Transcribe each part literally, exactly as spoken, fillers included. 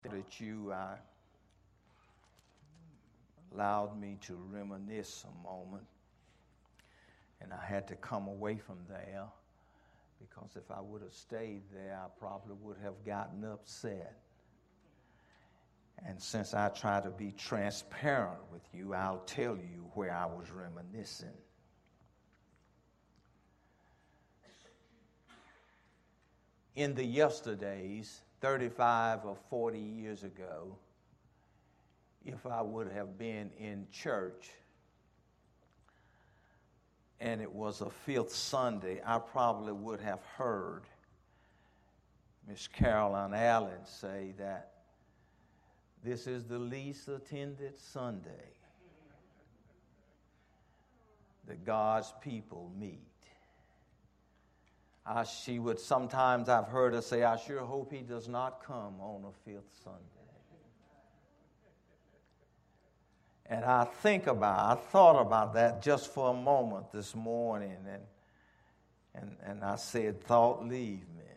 That you uh, allowed me to reminisce a moment, and I had to come away from there because if I would have stayed there, I probably would have gotten upset. And since I try to be transparent with you, I'll tell you where I was reminiscing. In the yesterdays, thirty-five or forty years ago, if I would have been in church and it was a fifth Sunday, I probably would have heard Miss Caroline Allen say that this is the least attended Sunday that God's people meet. I, she would sometimes, I've heard her say, I sure hope he does not come on a fifth Sunday. And I think about, I thought about that just for a moment this morning, and and, and I said, thought leave me,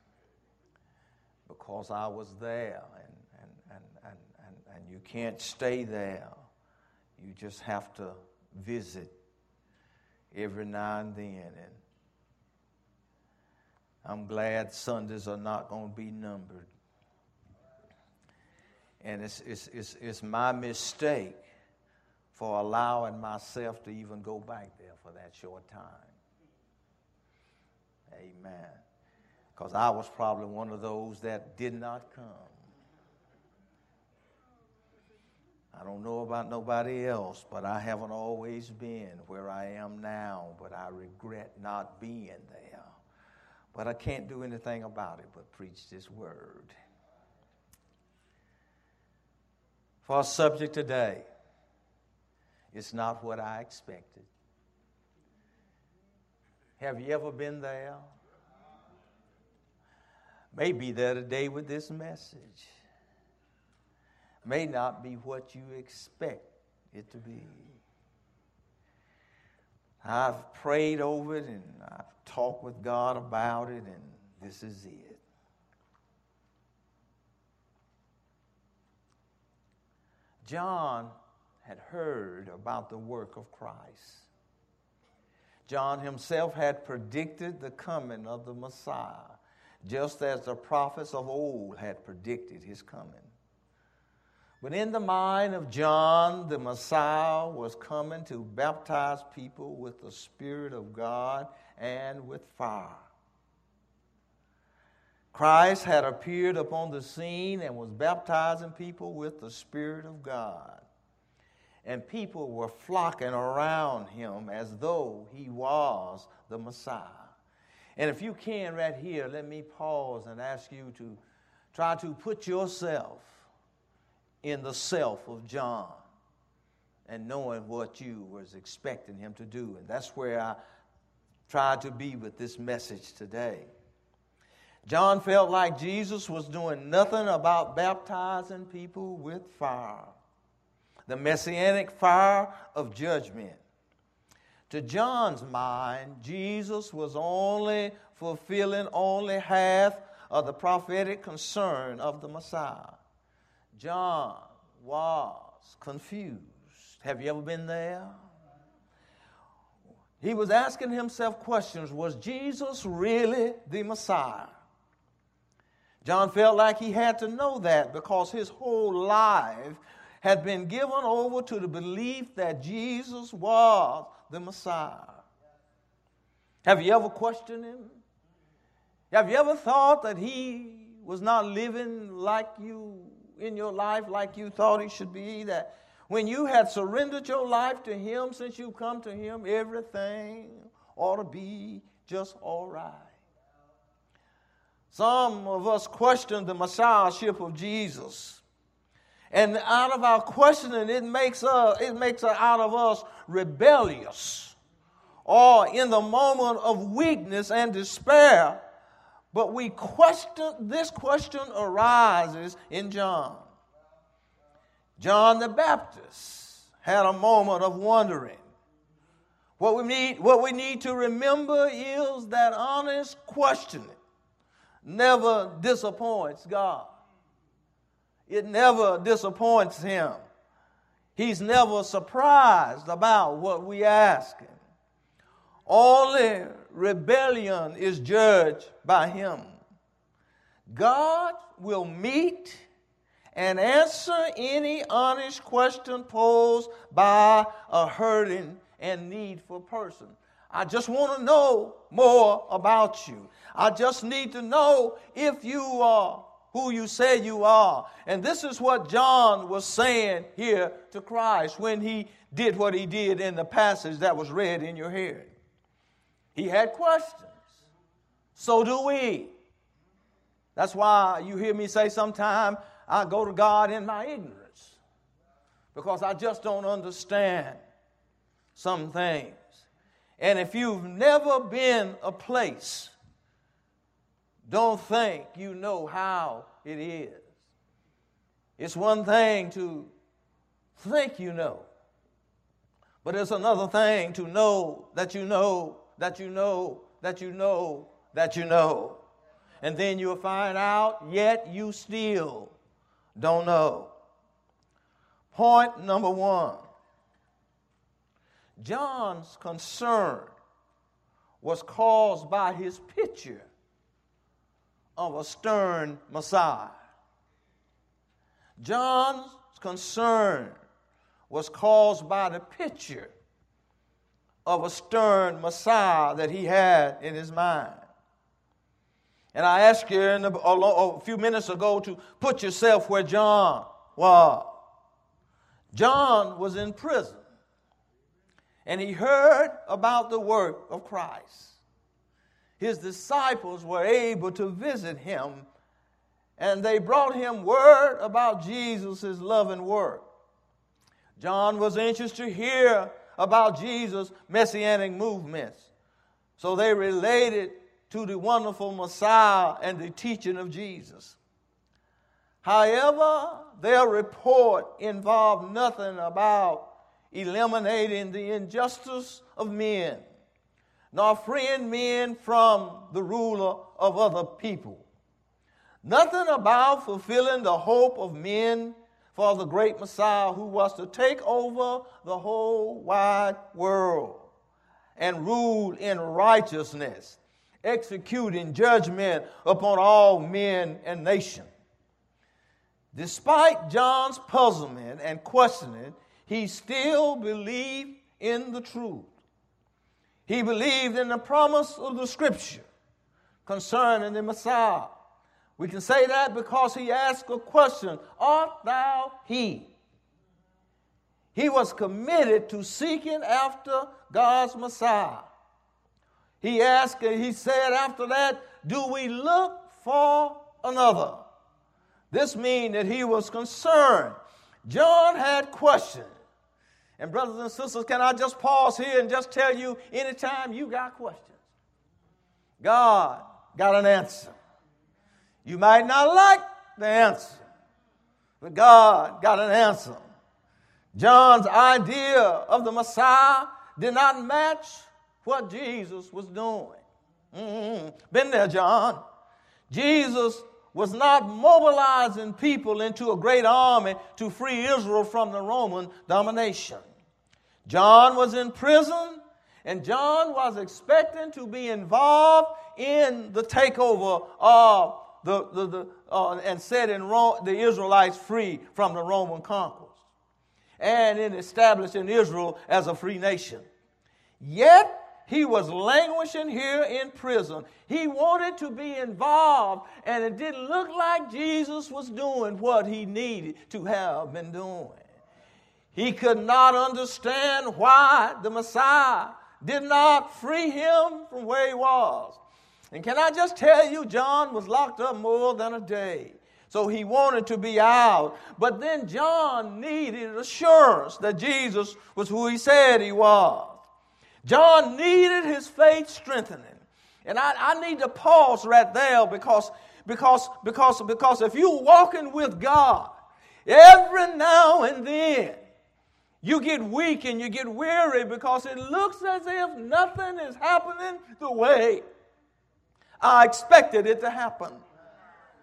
because I was there, and, and, and, and, and, and you can't stay there. You just have to visit every now and then, and I'm glad Sundays are not going to be numbered. And it's, it's, it's, it's my mistake for allowing myself to even go back there for that short time. Amen. Because I was probably one of those that did not come. I don't know about nobody else, but I haven't always been where I am now, but I regret not being there. But I can't do anything about it but preach this word. For our subject today, it's not what I expected. Have you ever been there? May be there today with this message. May not be what you expect it to be. I've prayed over it and I've talked with God about it, and this is it. John had heard about the work of Christ. John himself had predicted the coming of the Messiah, just as the prophets of old had predicted his coming. But in the mind of John, the Messiah was coming to baptize people with the Spirit of God and with fire. Christ had appeared upon the scene and was baptizing people with the Spirit of God. And people were flocking around him as though he was the Messiah. And if you can right here, let me pause and ask you to try to put yourself in the self of John and knowing what you was expecting him to do. And that's where I tried to be with this message today. John felt like Jesus was doing nothing about baptizing people with fire, the messianic fire of judgment. To John's mind, Jesus was only fulfilling only half of the prophetic concern of the Messiah. John was confused. Have you ever been there? He was asking himself questions. Was Jesus really the Messiah? John felt like he had to know that because his whole life had been given over to the belief that Jesus was the Messiah. Have you ever questioned him? Have you ever thought that he was not living like you in your life, like you thought he should be? That when you had surrendered your life to him, since you come to him, everything ought to be just all right. Some of us question the messiahship of Jesus. And out of our questioning, it makes us, it makes out of us rebellious, or in the moment of weakness and despair. But we question, this question arises in John. John the Baptist had a moment of wondering. What we need, what we need to remember is that honest questioning never disappoints God. It never disappoints him. He's never surprised about what we ask him. Only rebellion is judged by him. God will meet and answer any honest question posed by a hurting and needful person. I just want to know more about you. I just need to know if you are who you say you are. And this is what John was saying here to Christ when he did what he did in the passage that was read in your hearing. He had questions. So do we. That's why you hear me say sometimes I go to God in my ignorance, because I just don't understand some things. And if you've never been a place, don't think you know how it is. It's one thing to think you know, but it's another thing to know that you know, that you know, that you know, that you know. And then you'll find out, yet you still don't know. Point number one. John's concern was caused by his picture of a stern Messiah. John's concern was caused by the picture of a stern Messiah that he had in his mind. And I asked you in a, a few minutes ago to put yourself where John was. John was in prison, and he heard about the work of Christ. His disciples were able to visit him, and they brought him word about Jesus' loving work. John was anxious to hear about Jesus' messianic movements, so they related to the wonderful Messiah and the teaching of Jesus. However, their report involved nothing about eliminating the injustice of men, nor freeing men from the ruler of other people. Nothing about fulfilling the hope of men for the great Messiah who was to take over the whole wide world and rule in righteousness, executing judgment upon all men and nations. Despite John's puzzlement and questioning, he still believed in the truth. He believed in the promise of the Scripture concerning the Messiah. We can say that because he asked a question, art thou he? He was committed to seeking after God's Messiah. He asked, he said after that, do we look for another? This means that he was concerned. John had questions. And brothers and sisters, can I just pause here and just tell you, anytime you got questions, God got an answer. You might not like the answer, but God got an answer. John's idea of the Messiah did not match what Jesus was doing. Mm-hmm. Been there, John. Jesus was not mobilizing people into a great army to free Israel from the Roman domination. John was in prison, and John was expecting to be involved in the takeover of the, the, the uh, and setting Ro- the Israelites free from the Roman conquest, and in establishing Israel as a free nation. Yet, he was languishing here in prison. He wanted to be involved, and it didn't look like Jesus was doing what he needed to have been doing. He could not understand why the Messiah did not free him from where he was. And can I just tell you, John was locked up more than a day. So he wanted to be out. But then John needed assurance that Jesus was who he said he was. John needed his faith strengthening. And I, I need to pause right there because, because, because, because if you're walking with God, every now and then you get weak and you get weary because it looks as if nothing is happening the way I expected it to happen.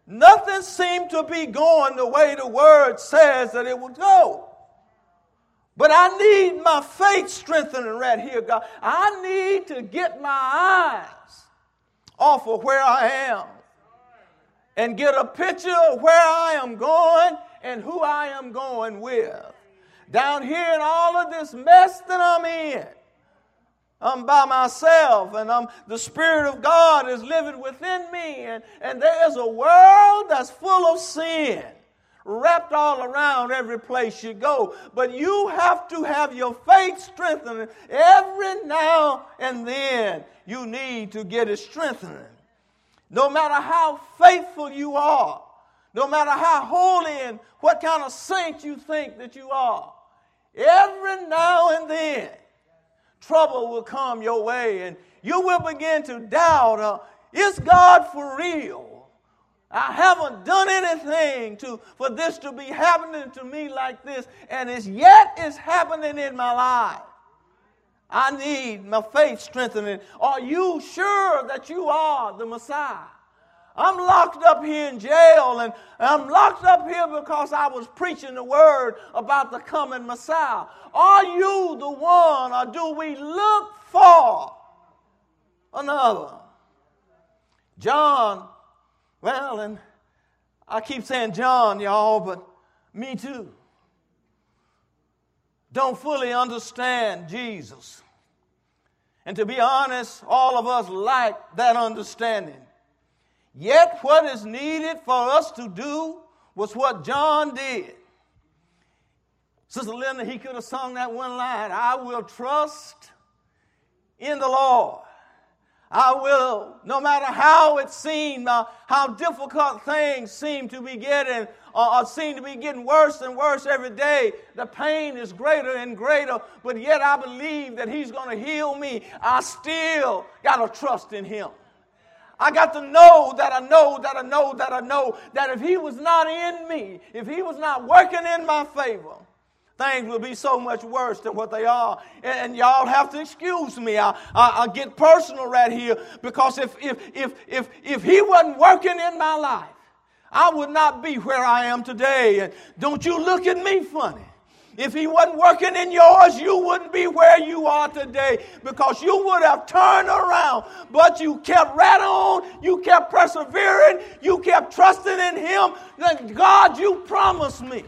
Nothing seemed to be going the way the word says that it would go. But I need my faith strengthening right here, God. I need to get my eyes off of where I am and get a picture of where I am going and who I am going with. Down here in all of this mess that I'm in, I'm by myself, and I'm, the Spirit of God is living within me, and, and there's a world that's full of sin, wrapped all around every place you go. But you have to have your faith strengthened. Every now and then you need to get it strengthened. No matter how faithful you are, no matter how holy and what kind of saint you think that you are, every now and then trouble will come your way, and you will begin to doubt, uh, is God for real? I haven't done anything to for this to be happening to me like this, and it's yet it's happening in my life. I need my faith strengthening. Are you sure that you are the Messiah? I'm locked up here in jail, and I'm locked up here because I was preaching the word about the coming Messiah. Are you the one, or do we look for another? John, well, and I keep saying John, y'all, but me too, don't fully understand Jesus. And to be honest, all of us lack that understanding. Yet what is needed for us to do was what John did. Sister Linda, he could have sung that one line, I will trust in the Lord. I will, no matter how it seemed, uh, how difficult things seem to be getting, uh, or seem to be getting worse and worse every day. The pain is greater and greater, but yet I believe that He's going to heal me. I still got to trust in Him. I got to know that I know that I know that I know that if He was not in me, if He was not working in my favor, things will be so much worse than what they are. And, and y'all have to excuse me. I, I, I get personal right here, because if, if, if, if, if He wasn't working in my life, I would not be where I am today. And don't you look at me funny. If He wasn't working in yours, you wouldn't be where you are today, because you would have turned around. But you kept right on. You kept persevering. You kept trusting in Him. That God, you promised me.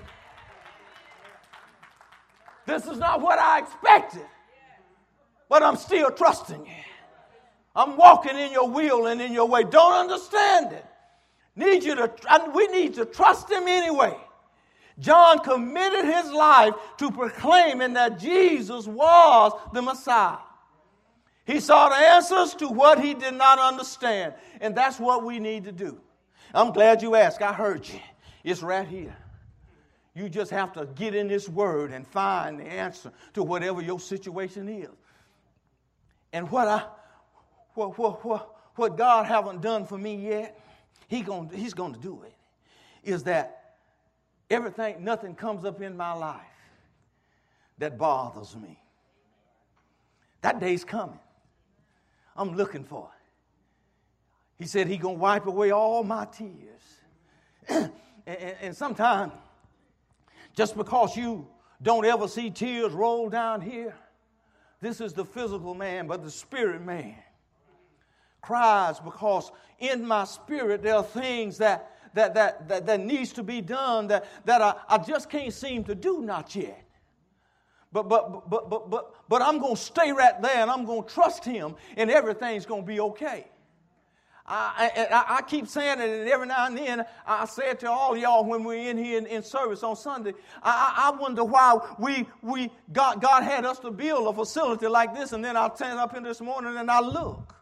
This is not what I expected, but I'm still trusting you. I'm walking in your will and in your way. Don't understand it. Need you to. We need to trust Him anyway. John committed his life to proclaiming that Jesus was the Messiah. He sought answers to what he did not understand, and that's what we need to do. I'm glad you asked. I heard you. It's right here. You just have to get in this word and find the answer to whatever your situation is. And what I, what, what, what, what God haven't done for me yet, he going, He's going to do it, is that everything, nothing comes up in my life that bothers me. That day's coming. I'm looking for it. He said He's going to wipe away all my tears. and, and, and sometimes, just because you don't ever see tears roll down here, this is the physical man, but the spirit man cries because in my spirit there are things that That, that, that, that needs to be done that, that I, I just can't seem to do, not yet. But, but, but, but, but, but I'm going to stay right there, and I'm going to trust Him, and everything's going to be okay. I, I, I keep saying it, and every now and then I say it to all y'all when we're in here in, in service on Sunday. I, I wonder why we, we God, God had us to build a facility like this, and then I stand up here this morning and I look.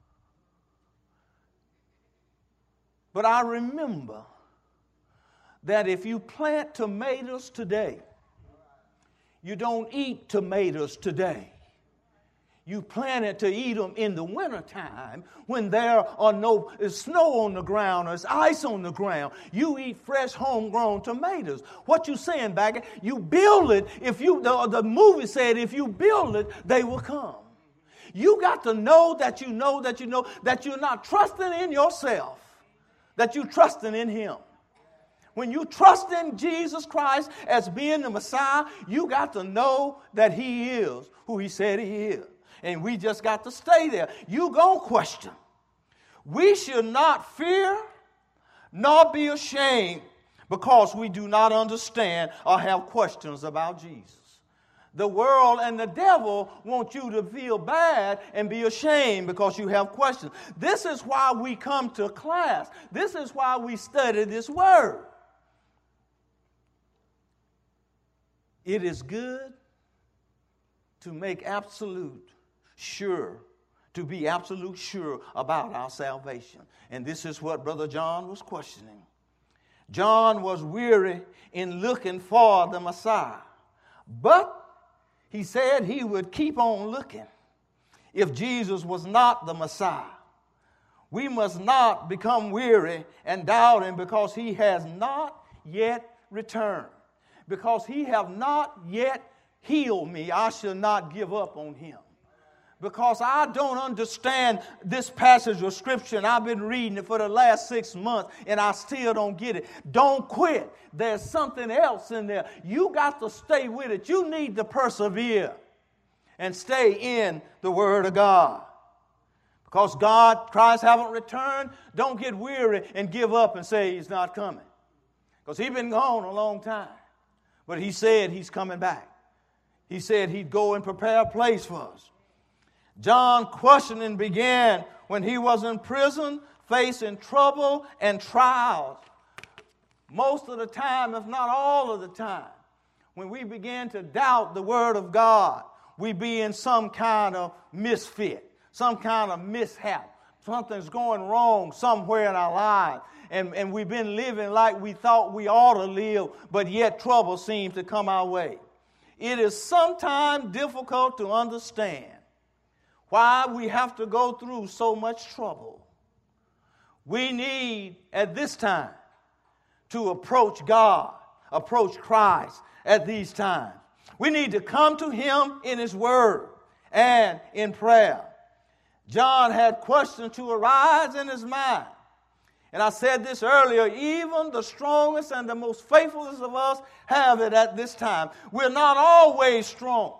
But I remember that if you plant tomatoes today, you don't eat tomatoes today. You planted to eat them in the wintertime when there are no is snow on the ground or there's ice on the ground. You eat fresh homegrown tomatoes. What you saying, Bagger? You build it. If you the, the movie said if you build it, they will come. You got to know that you know that you know that you're not trusting in yourself, that you're trusting in him. When you trust in Jesus Christ as being the Messiah, you got to know that he is who he said he is. And we just got to stay there. You gonna question. We should not fear nor be ashamed because we do not understand or have questions about Jesus. The world and the devil want you to feel bad and be ashamed because you have questions. This is why we come to class. This is why we study this word. It is good to make absolute sure, to be absolute sure about our salvation. And this is what Brother John was questioning. John was weary in looking for the Messiah, but he said he would keep on looking if Jesus was not the Messiah. We must not become weary and doubting because he has not yet returned. Because he have not yet healed me, I shall not give up on him. Because I don't understand this passage of Scripture, and I've been reading it for the last six months, and I still don't get it. Don't quit. There's something else in there. You got to stay with it. You need to persevere and stay in the Word of God. Because God, Christ haven't returned, don't get weary and give up and say he's not coming. Because he's been gone a long time. But he said he's coming back. He said he'd go and prepare a place for us. John questioning began when he was in prison, facing trouble and trials. Most of the time, if not all of the time, when we begin to doubt the Word of God, we be in some kind of misfit, some kind of mishap. Something's going wrong somewhere in our lives. And, and we've been living like we thought we ought to live, but yet trouble seems to come our way. It is sometimes difficult to understand why we have to go through so much trouble. We need, at this time, to approach God, approach Christ at these times. We need to come to him in his word and in prayer. John had questions to arise in his mind. And I said this earlier, even the strongest and the most faithfulest of us have it at this time. We're not always strong.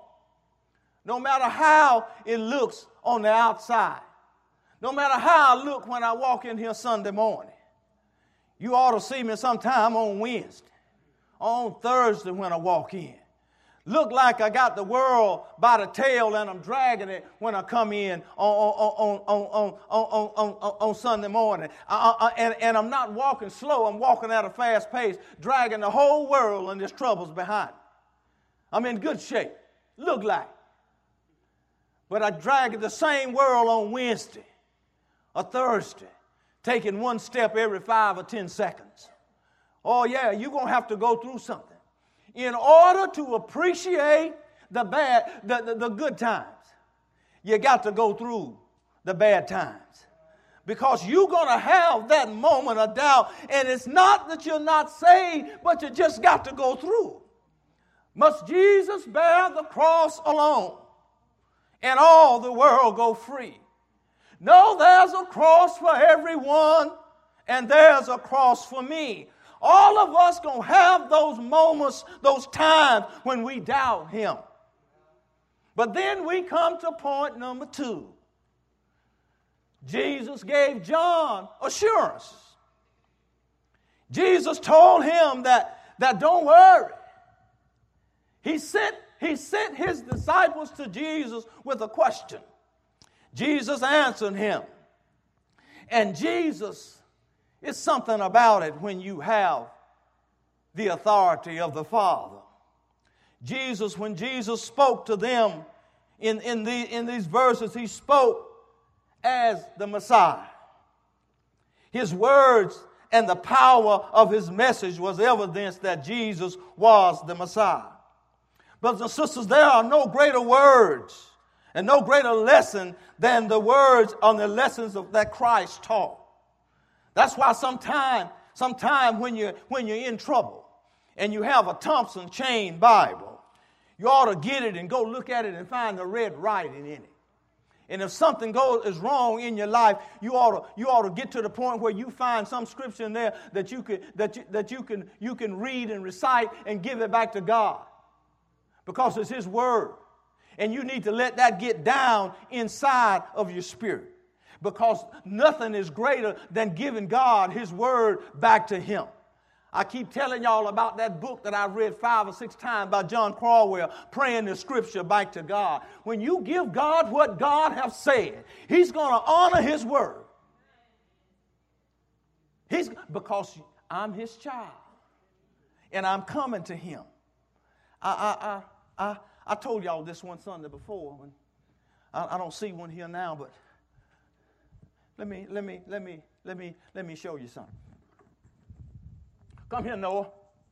No matter how it looks on the outside. No matter how I look when I walk in here Sunday morning. You ought to see me sometime on Wednesday. On Thursday when I walk in. Look like I got the world by the tail and I'm dragging it when I come in on, on, on, on, on, on, on, on Sunday morning. I, I, and, and I'm not walking slow. I'm walking at a fast pace, dragging the whole world and its troubles behind me. I'm in good shape. Look like. But I drag the same world on Wednesday or Thursday, taking one step every five or ten seconds. Oh, yeah, you're going to have to go through something. In order to appreciate the bad, the, the, the good times, you got to go through the bad times. Because you're going to have that moment of doubt. And it's not that you're not saved, but you just got to go through. Must Jesus bear the cross alone and all the world go free? No, there's a cross for everyone, and there's a cross for me. All of us going to have those moments, those times when we doubt him. But then we come to point number two. Jesus gave John assurance. Jesus told him that, that don't worry. He sent, he sent his disciples to Jesus with a question. Jesus answered him. And Jesus, it's something about it when you have the authority of the Father. Jesus, when Jesus spoke to them in, in, the, in these verses, he spoke as the Messiah. His words and the power of his message was evidence that Jesus was the Messiah. Brothers and sisters, there are no greater words and no greater lesson than the words on the lessons of, that Christ taught. That's why sometime, sometime when you're, when you're in trouble and you have a Thompson Chain Bible, you ought to get it and go look at it and find the red writing in it. And if something goes is wrong in your life, you ought to you ought to get to the point where you find some scripture in there that you can that you, that you can you can read and recite and give it back to God, because it's His Word, and you need to let that get down inside of your spirit, because nothing is greater than giving God His Word back to Him. I keep telling y'all about that book that I read five or six times by John Cromwell, Praying the Scripture Back to God. When you give God what God has said, He's going to honor His word. He's because I'm His child, and I'm coming to Him. I I I I, I told y'all this one Sunday before. When I, I don't see one here now, but let me let me let me let me let me show you something. Come here, Noah.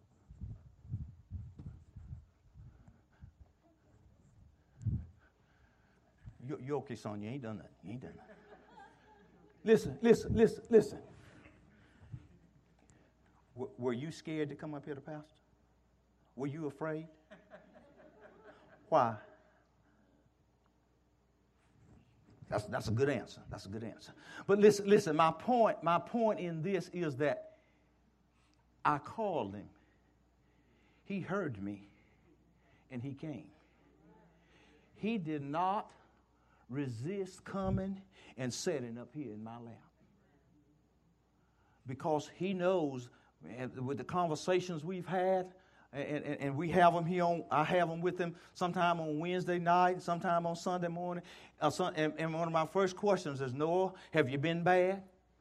You, you okay, son? You ain't done nothing. You ain't done nothing. Listen, listen, listen, listen. W- were you scared to come up here to pastor? Were you afraid? Why? That's, that's a good answer. That's a good answer. But listen, listen, my point, my point in this is that I called Him. He heard me, and He came. He did not resist coming and sitting up here in my lap, because He knows, and with the conversations we've had, and, and, and we have them here on, I have them with Him sometime on Wednesday night, sometime on Sunday morning. Uh, some, and, and one of my first questions is, Noah, have you been bad?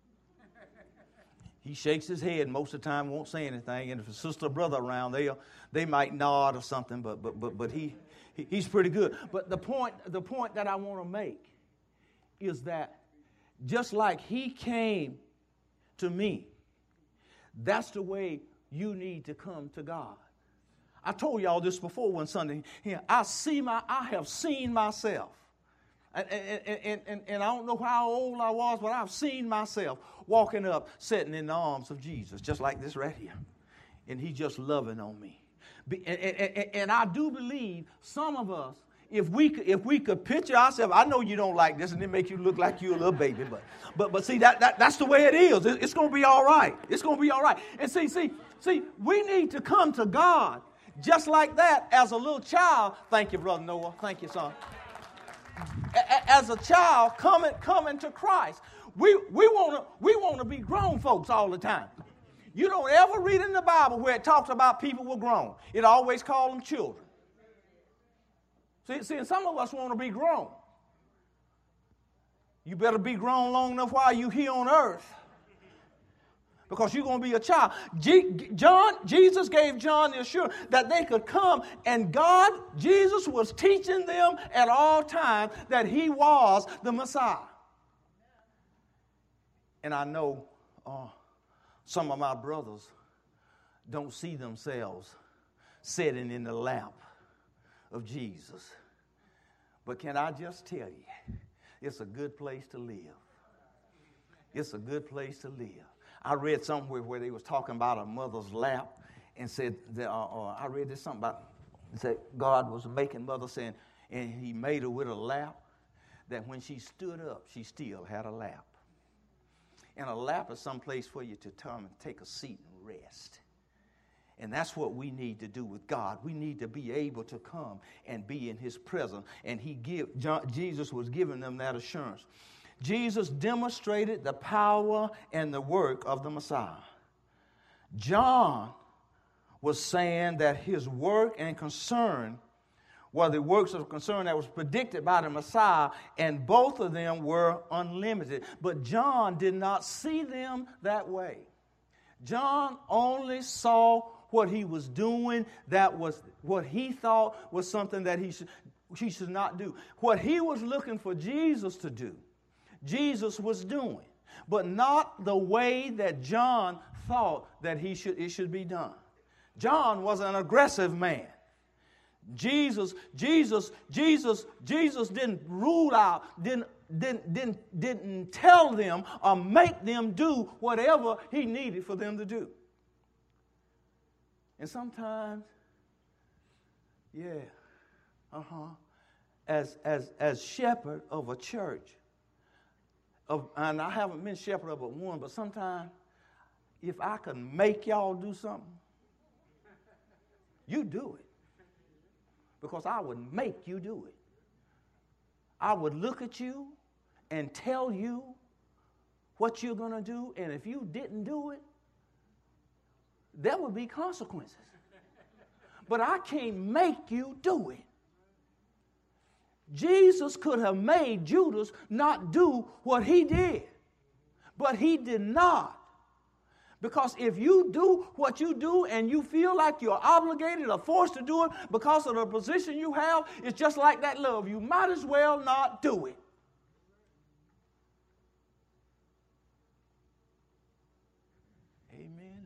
He shakes his head most of the time, won't say anything. And if a sister or brother around, they they might nod or something. But but but but he, he he's pretty good. But the point the point that I want to make is that just like He came to me, that's the way you need to come to God. I told y'all this before one Sunday. Here, I see my I have seen myself. And, and, and, and, and I don't know how old I was, but I've seen myself walking up, sitting in the arms of Jesus, just like this right here. And He's just loving on me. And, and, and I do believe some of us, if we could, if we could picture ourselves, I know you don't like this, and it makes you look like you're a little baby, but but but see that, that that's the way it is. It, it's going to be all right. It's going to be all right. And see see see, we need to come to God just like that as a little child. Thank you, Brother Noah. Thank you, son. As a child coming coming to Christ, we we want to we want to be grown folks all the time. You don't ever read in the Bible where it talks about people were grown. It always calls them children. See, see, and some of us want to be grown. You better be grown long enough while you're here on earth, because you're going to be a child. G- John, Jesus gave John the assurance that they could come, and God, Jesus was teaching them at all times that He was the Messiah. And I know uh, some of my brothers don't see themselves sitting in the lap of Jesus. But can I just tell you, it's a good place to live. It's a good place to live. I read somewhere where they was talking about a mother's lap, and said that, uh, uh, I read this something about, said God was making mother, saying, and He made her with a lap, that when she stood up, she still had a lap. And a lap is some place for you to come and take a seat and rest. And that's what we need to do with God. We need to be able to come and be in His presence. And He give, John, Jesus was giving them that assurance. Jesus demonstrated the power and the work of the Messiah. John was saying that His work and concern were the works of concern that was predicted by the Messiah, and both of them were unlimited. But John did not see them that way. John only saw what He was doing that was what he thought was something that he should, he should not do. What he was looking for Jesus to do, Jesus was doing, but not the way that John thought that he should it should be done. John was an aggressive man. Jesus, Jesus, Jesus, Jesus didn't rule out, didn't, didn't, didn't, didn't tell them or make them do whatever He needed for them to do. And sometimes, yeah, uh-huh, as, as, as shepherd of a church, of, and I haven't been shepherd of but one, but sometimes if I can make y'all do something, you do it. Because I would make you do it. I would look at you and tell you what you're going to do, and if you didn't do it, there would be consequences. But I can't make you do it. Jesus could have made Judas not do what he did, but he did not. Because if you do what you do and you feel like you're obligated or forced to do it because of the position you have, it's just like that love. You might as well not do it. Amen.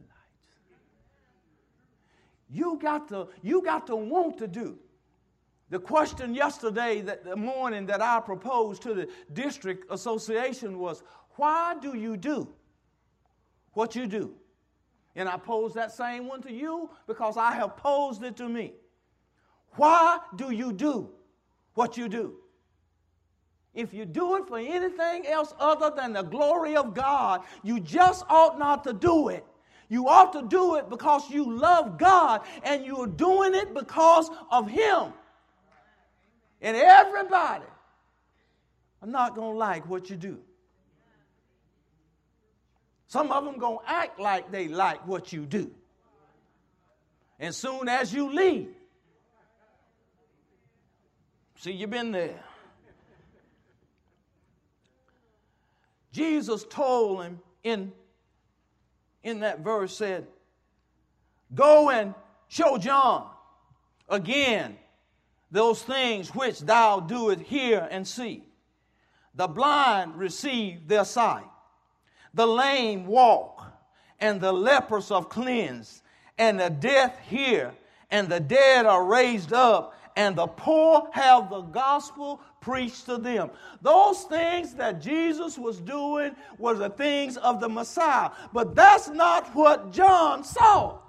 You got to, you got to want to do. The question yesterday, that the morning that I proposed to the district association was, why do you do what you do? And I posed that same one to you because I have posed it to me. Why do you do what you do? If you do it for anything else other than the glory of God, you just ought not to do it. You ought to do it because you love God and you're doing it because of Him. And everybody are not going to like what you do. Some of them going to act like they like what you do. And soon as you leave, see, you've been there. Jesus told him in, in that verse, said, go and show John again those things which thou doest hear and see. The blind receive their sight. The lame walk, and the lepers are cleansed, and the deaf hear, and the dead are raised up, and the poor have the gospel preached to them. Those things that Jesus was doing were the things of the Messiah. But that's not what John saw.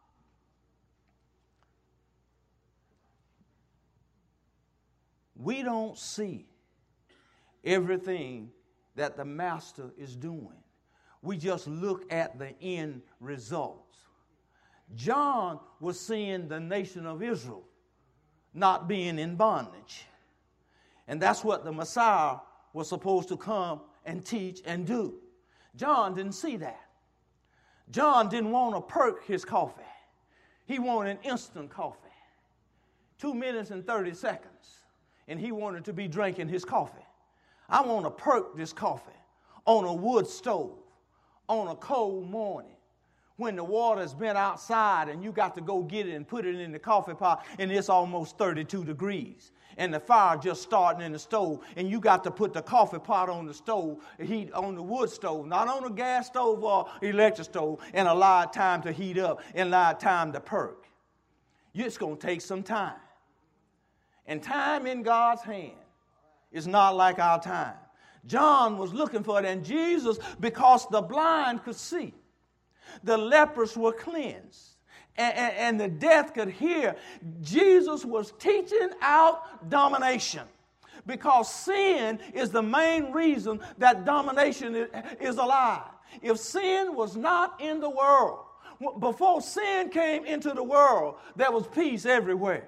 We don't see everything that the Master is doing. We just look at the end results. John was seeing the nation of Israel not being in bondage. And that's what the Messiah was supposed to come and teach and do. John didn't see that. John didn't want to perk his coffee. He wanted instant coffee. Two minutes and thirty seconds. And he wanted to be drinking his coffee. I want to perk this coffee on a wood stove on a cold morning when the water's been outside and you got to go get it and put it in the coffee pot and it's almost thirty-two degrees and the fire just starting in the stove and you got to put the coffee pot on the stove, heat on the wood stove, not on a gas stove or electric stove, and allow time to heat up and allow time to perk. It's going to take some time. And time in God's hand is not like our time. John was looking for it, and Jesus, because the blind could see, the lepers were cleansed, and, and, and the deaf could hear. Jesus was teaching out domination, because sin is the main reason that domination is alive. If sin was not in the world, before sin came into the world, there was peace everywhere.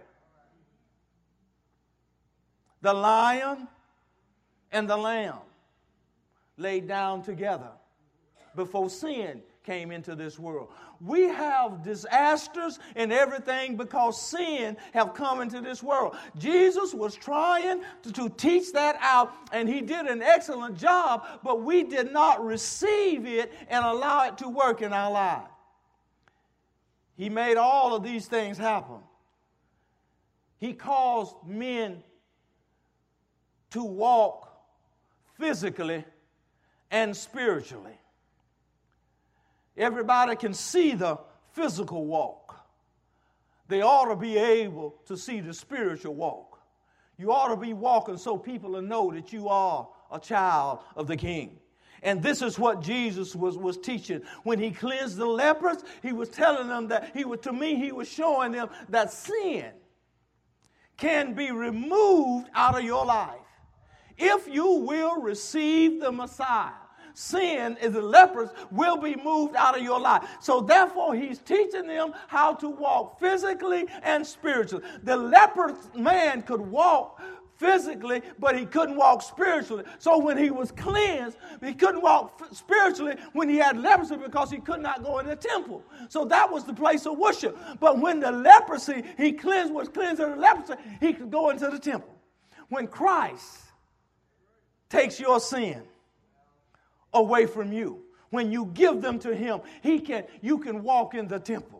The lion and the lamb laid down together before sin came into this world. We have disasters and everything because sin have come into this world. Jesus was trying to, to teach that out, and he did an excellent job, but we did not receive it and allow it to work in our lives. He made all of these things happen. He caused men to walk physically and spiritually. Everybody can see the physical walk. They ought to be able to see the spiritual walk. You ought to be walking so people will know that you are a child of the King. And this is what Jesus was, was teaching. When he cleansed the lepers, he was telling them that, he was, to me, he was showing them that sin can be removed out of your life. If you will receive the Messiah, sin is the lepers will be moved out of your life. So therefore, he's teaching them how to walk physically and spiritually. The leper man could walk physically, but he couldn't walk spiritually. So when he was cleansed, he couldn't walk f- spiritually when he had leprosy because he could not go in the temple. So that was the place of worship. But when the leprosy, he cleansed, was cleansed of the leprosy, he could go into the temple. When Christ takes your sin away from you, when you give them to him, he can, you can walk in the temple.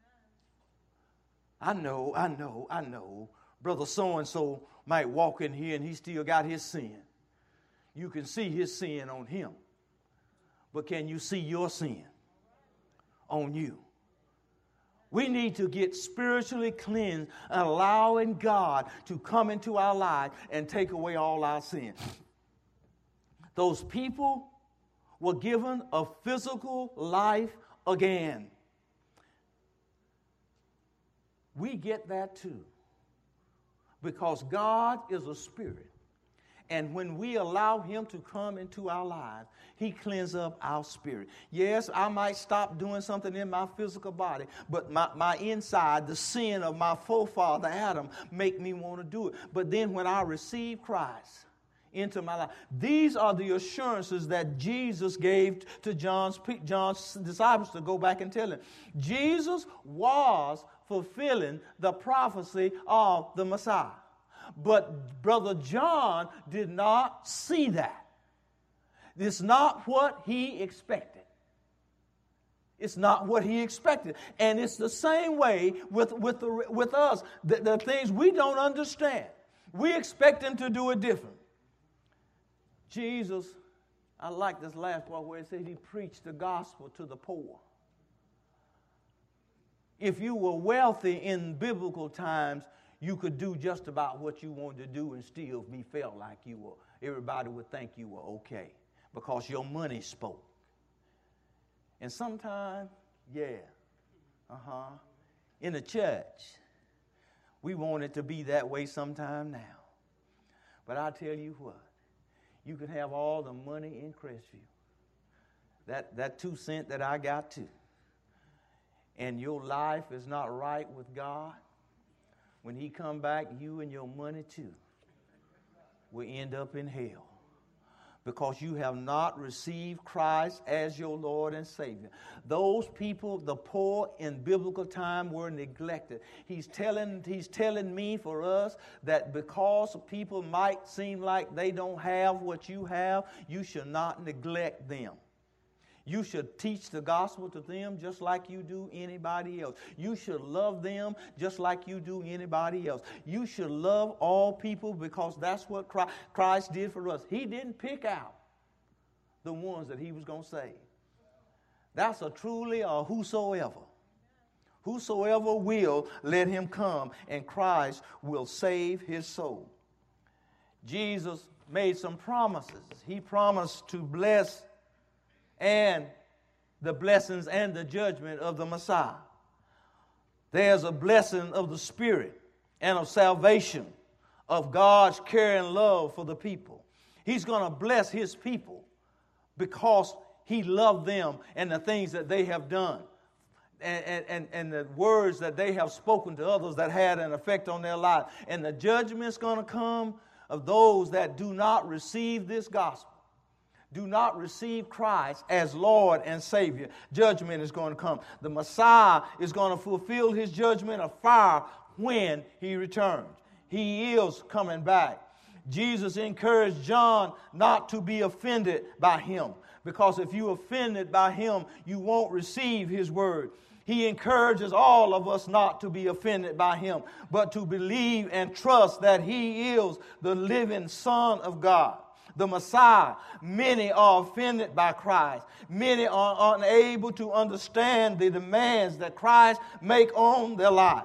I know, I know, I know. Brother so-and-so might walk in here and he still got his sin. You can see his sin on him. But can you see your sin on you? We need to get spiritually cleansed, allowing God to come into our lives and take away all our sin. Those people were given a physical life again. We get that too. Because God is a spirit. And when we allow him to come into our lives, he cleanses up our spirit. Yes, I might stop doing something in my physical body, but my, my inside, the sin of my forefather Adam, make me want to do it. But then when I receive Christ into my life, these are the assurances that Jesus gave to John's, John's disciples to go back and tell him. Jesus was fulfilling the prophecy of the Messiah. But Brother John did not see that. It's not what he expected. It's not what he expected. And it's the same way with, with, the, with us. The, the things we don't understand. We expect him to do it different. Jesus, I like this last part where it says he preached the gospel to the poor. If you were wealthy in biblical times, you could do just about what you wanted to do and still be felt like you were. Everybody would think you were okay because your money spoke. And sometimes, yeah, uh-huh, in the church, we want it to be that way sometime now. But I tell you what, you can have all the money in Crestview. That, that two cent that I got too. And your life is not right with God, when he come back, you and your money too will end up in hell because you have not received Christ as your Lord and Savior. Those people, the poor in biblical time, were neglected. He's telling, he's telling me for us that because people might seem like they don't have what you have, you should not neglect them. You should teach the gospel to them just like you do anybody else. You should love them just like you do anybody else. You should love all people because that's what Christ did for us. He didn't pick out the ones that he was going to save. That's a truly a whosoever. Whosoever will, let him come, and Christ will save his soul. Jesus made some promises. He promised to bless and the blessings and the judgment of the Messiah. There's a blessing of the Spirit and of salvation, of God's care and love for the people. He's going to bless his people because he loved them and the things that they have done and, and, and the words that they have spoken to others that had an effect on their life. And the judgment's going to come of those that do not receive this gospel. Do not receive Christ as Lord and Savior. Judgment is going to come. The Messiah is going to fulfill his judgment of fire when he returns. He is coming back. Jesus encouraged John not to be offended by him, because if you're offended by him, you won't receive his word. He encourages all of us not to be offended by him, but to believe and trust that he is the living Son of God, the Messiah. Many are offended by Christ. Many are unable to understand the demands that Christ make on their life.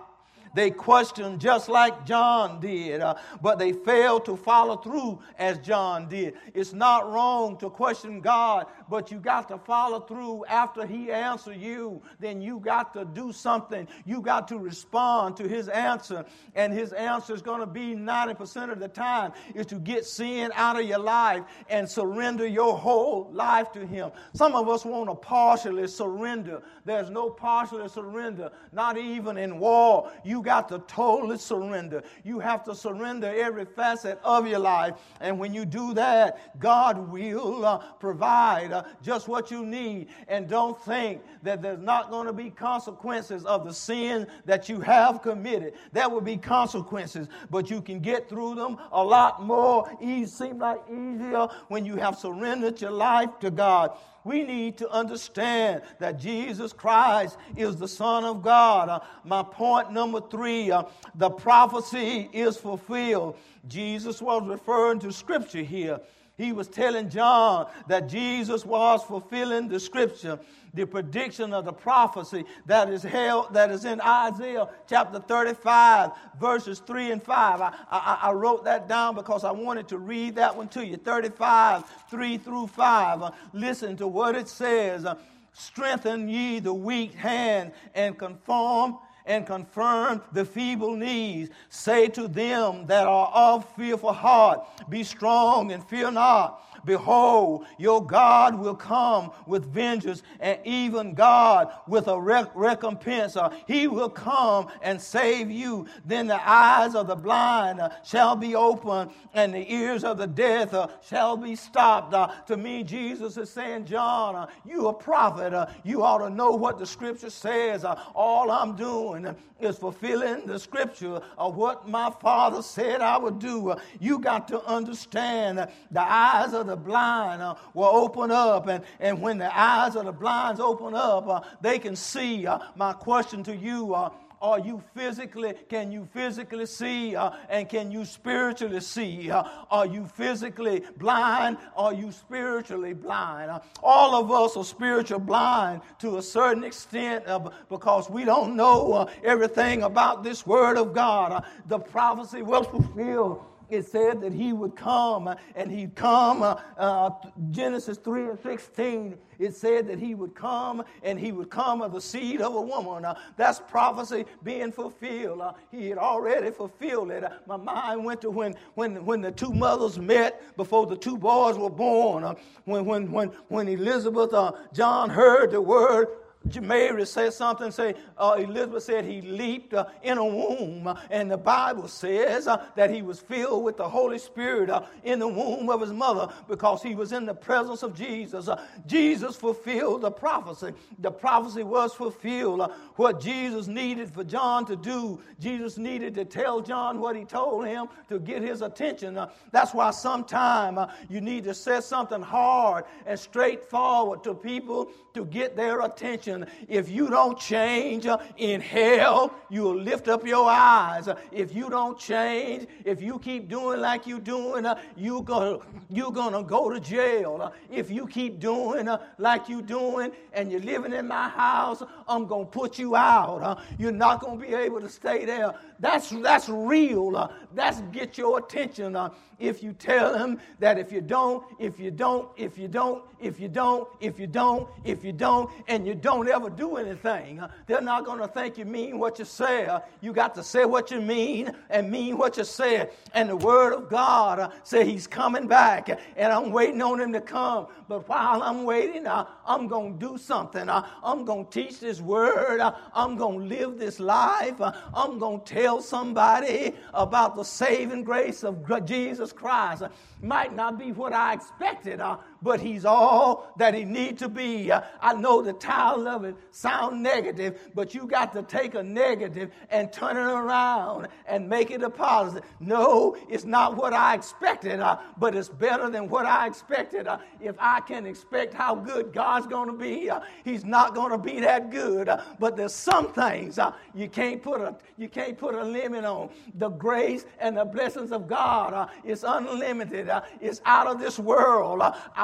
They questioned just like John did, uh, but they failed to follow through as John did. It's not wrong to question God, but you got to follow through after he answers you. Then you got to do something. You got to respond to his answer, and his answer is going to be ninety percent of the time is to get sin out of your life and surrender your whole life to him. Some of us want to partially surrender. There's no partially surrender, not even in war. You got to totally surrender. You have to surrender every facet of your life. And when you do that, God will uh, provide uh, just what you need. And don't think that there's not going to be consequences of the sin that you have committed. There will be consequences, but you can get through them a lot more. It seems like easier when you have surrendered your life to God. We need to understand that Jesus Christ is the Son of God. Uh, my point number three, uh, the prophecy is fulfilled. Jesus was referring to Scripture here. He was telling John that Jesus was fulfilling the Scripture, the prediction of the prophecy that is held, that is in Isaiah chapter thirty-five, verses three and five. I, I, I wrote that down because I wanted to read that one to you. thirty-five, three through five. Uh, listen to what it says. Uh, Strengthen ye the weak hand and conform and confirm the feeble knees. Say to them that are of fearful heart, be strong and fear not. Behold, your God will come with vengeance, and even God with a rec- recompense. Uh, he will come and save you. Then the eyes of the blind uh, shall be opened, and the ears of the deaf uh, shall be stopped. Uh, to me, Jesus is saying, John, uh, you a prophet. Uh, you ought to know what the Scripture says. Uh, all I'm doing is fulfilling the Scripture of what my Father said I would do. Uh, you got to understand uh, the eyes of the blind uh, will open up, and, and when the eyes of the blinds open up, uh, they can see. Uh, my question to you, uh, are you physically, can you physically see, uh, and can you spiritually see? Uh, are you physically blind? Are you spiritually blind? Uh, all of us are spiritual blind to a certain extent uh, because we don't know uh, everything about this Word of God. Uh, the prophecy was fulfilled. It said that he would come, uh, and he'd come, uh, uh, Genesis three and sixteen, it said that he would come, and he would come of the seed of a woman. Uh, that's prophecy being fulfilled. Uh, he had already fulfilled it. Uh, my mind went to when, when, when the two mothers met before the two boys were born. Uh, when, when, when, when Elizabeth, uh, John heard the word, Mary said something, say, uh, Elizabeth said he leaped uh, in a womb. Uh, and the Bible says uh, that he was filled with the Holy Spirit uh, in the womb of his mother because he was in the presence of Jesus. Uh, Jesus fulfilled the prophecy. The prophecy was fulfilled. Uh, what Jesus needed for John to do, Jesus needed to tell John what he told him to get his attention. Uh, that's why sometime uh, you need to say something hard and straightforward to people to get their attention. If you don't change uh, in hell, you'll lift up your eyes. Uh, if you don't change, if you keep doing like you're doing, uh, you're gonna you're gonna go to jail. Uh, if you keep doing uh, like you're doing, and you're living in my house, I'm gonna put you out. Uh, you're not gonna be able to stay there. That's that's real. Uh, that's get your attention. Uh, if you tell them that if you don't, if you don't, if you don't, if you don't, if you don't, if you don't, and you don't ever do anything, uh, they're not going to think you mean what you say. Uh, you got to say what you mean and mean what you said. And the Word of God uh, say He's coming back, and I'm waiting on Him to come. But while I'm waiting, uh, I'm going to do something. Uh, I'm going to teach this Word. Uh, I'm going to live this life. Uh, I'm going to tell somebody about the saving grace of Jesus Christ. Uh, might not be what I expected, uh, but He's all that He needs to be. Uh, I know the title of it sound negative, but you got to take a negative and turn it around and make it a positive. No, it's not what I expected, uh, but it's better than what I expected. Uh, if I can expect how good God's going to be, uh, He's not going to be that good. Uh, but there's some things uh, you can't put a you can't put a limit on. The grace and the blessings of God uh, is unlimited. Uh, it's out of this world. Uh, I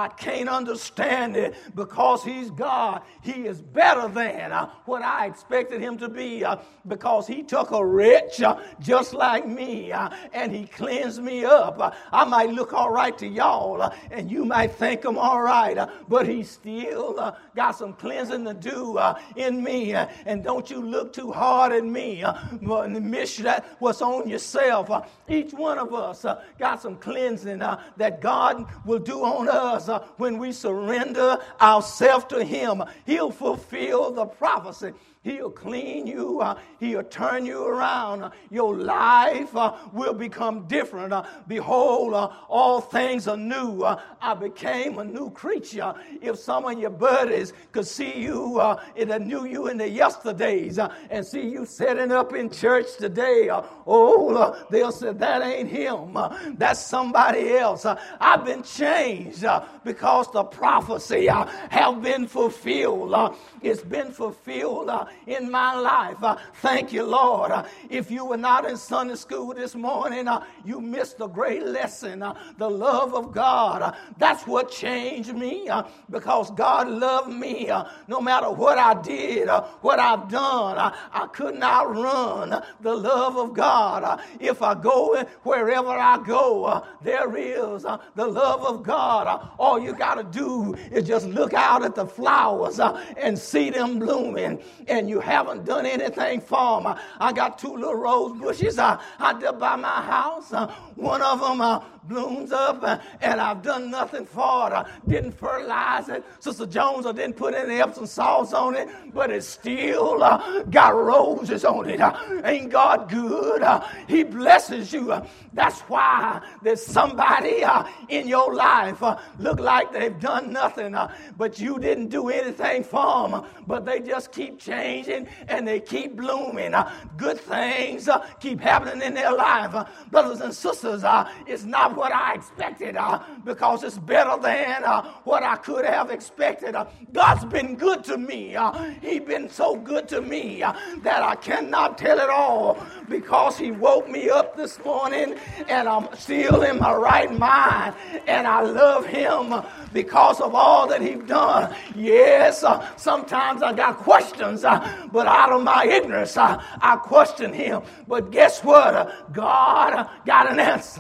I can't understand it because he's God. He is better than uh, what I expected him to be uh, because he took a wretch uh, just like me uh, and he cleansed me up. Uh, I might look all right to y'all uh, and you might think I'm all right, uh, but he still uh, got some cleansing to do uh, in me. Uh, and don't you look too hard at me uh, and miss that what's on yourself. Uh, each one of us uh, got some cleansing uh, that God will do on us uh, when we surrender ourselves to him. He'll fulfill the prophecy. He'll clean you. Uh, he'll turn you around. Uh, your life uh, will become different. Uh, behold, uh, all things are new. Uh, I became a new creature. If some of your buddies could see you, uh, that knew you in the yesterdays, uh, and see you setting up in church today, uh, oh, uh, they'll say, that ain't him. Uh, that's somebody else. Uh, I've been changed uh, because the prophecy uh, have been fulfilled. Uh, it's been fulfilled uh, in my life. Uh, thank you, Lord. Uh, if you were not in Sunday school this morning, uh, you missed a great lesson. Uh, the love of God. Uh, that's what changed me uh, because God loved me. Uh, no matter what I did, uh, what I've done, uh, I could not run uh, the love of God. Uh, if I go wherever I go, uh, there is uh, the love of God. Uh, all you got to do is just look out at the flowers uh, and see them blooming. And you haven't done anything for them. I got two little rose bushes uh, out there by my house. Uh, one of them uh, blooms up, uh, and I've done nothing for it. I didn't fertilize it. Sister Jones, I didn't put any Epsom salts on it, but it still uh, got roses on it. Uh, ain't God good? Uh, he blesses you. Uh, that's why there's somebody uh, in your life uh, look like they've done nothing, uh, but you didn't do anything for them, but they just keep changing and they keep blooming. Uh, good things uh, keep happening in their life. Uh, brothers and sisters, uh, it's not what I expected uh, because it's better than uh, what I could have expected. Uh, God's been good to me. Uh, he's been so good to me uh, that I cannot tell it all because he woke me up this morning and I'm still in my right mind and I love him because of all that he's done. Yes, uh, sometimes I got questions, uh, but out of my ignorance, uh, I question him. But guess what? Uh, God uh, got an answer.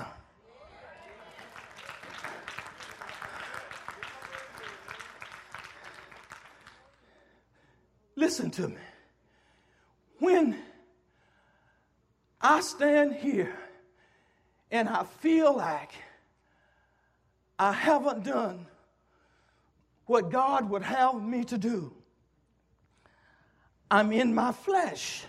Listen to me. When I stand here and I feel like I haven't done what God would have me to do, I'm in my flesh.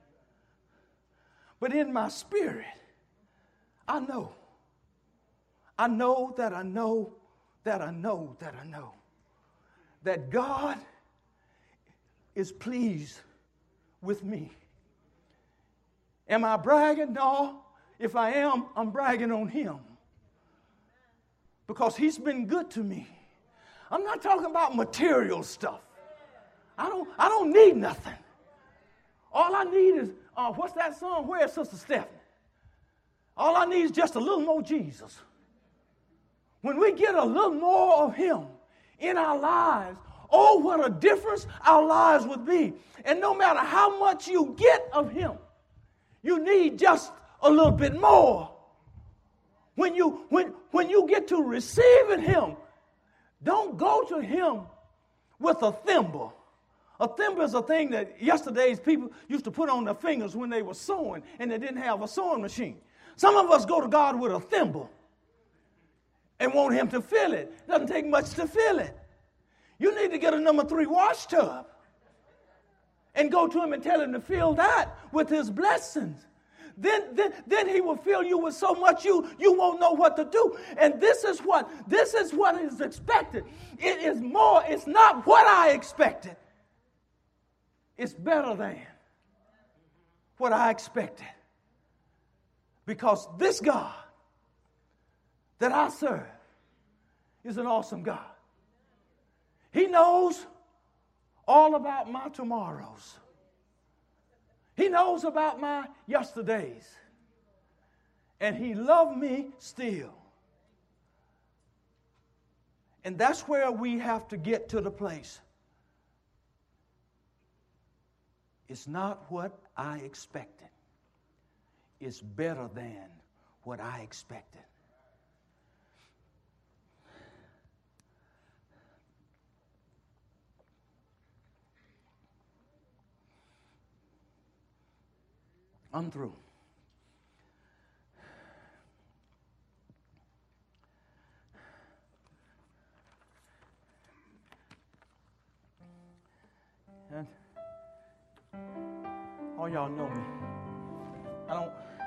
But in my spirit, I know. I know that I know that I know that I know that God is pleased with me. Am I bragging? No. If I am, I'm bragging on him. Because he's been good to me. I'm not talking about material stuff. I don't, I don't need nothing. All I need is, uh, what's that song? Where's Sister Stephanie? All I need is just a little more Jesus. When we get a little more of him in our lives, oh, what a difference our lives would be. And no matter how much you get of him, you need just a little bit more. When you, when, when you get to receiving him, don't go to him with a thimble. A thimble is a thing that yesterday's people used to put on their fingers when they were sewing and they didn't have a sewing machine. Some of us go to God with a thimble and want him to fill it. It doesn't take much to fill it. You need to get a number three wash tub and go to him and tell him to fill that with his blessings. Then, then, then he will fill you with so much you, you won't know what to do. And this is what, this is what is expected. It is more, it's not what I expected. It's better than what I expected. Because this God that I serve is an awesome God. He knows all about my tomorrows. He knows about my yesterdays. And he loved me still. And that's where we have to get to the place. It's not what I expected. It's better than what I expected. I'm through. And all y'all know me. I don't